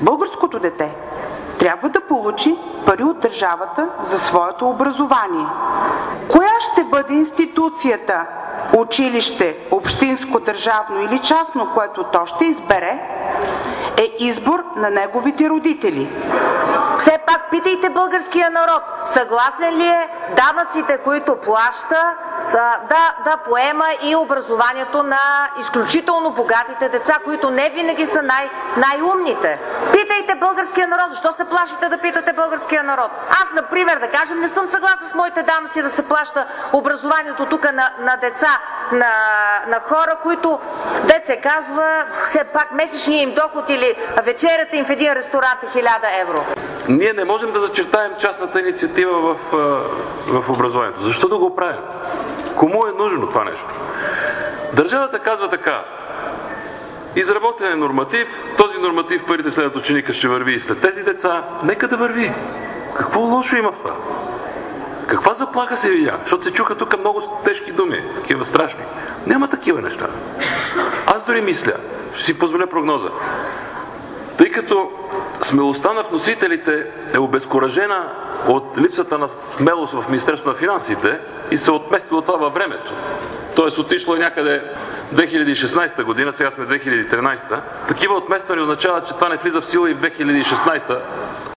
Българското дете трябва да получи пари от държавата за своето образование. Коя ще бъде институцията, училище, общинско, държавно или частно, което то ще избере, е избор на неговите родители. Все пак питайте българския народ, съгласен ли е данъците, които плаща, да поема и образованието на изключително богатите деца, които не винаги са най-умните. Питайте българския народ. Защо се плашите да питате българския народ? Аз, например, да кажем, не съм съгласна с моите данъци да се плаща образованието тук на деца, на хора, които, се казва, все пак месечният им доход или вечерята им в един ресторант е 1000 евро. Ние не можем да зачертаем частната инициатива в образованието. Защо да го правим? Кому е нужно това нещо? Държавата казва така: изработен е норматив, този норматив парите след ученика ще върви и след тези деца. Нека да върви. Какво лошо има в това? Каква заплаха се видя? Защото се чуха тук много тежки думи, такива страшни. Няма такива неща. Аз дори мисля, ще си позволя прогноза, тъй като смелостта на вносителите е обезкуражена от липсата на смелост в Министерството на финансите и се отместило това във времето. Тоест отишло някъде 2016 година, сега сме 2013. Такива отмествания означава, че това не влиза в сила и в 2016.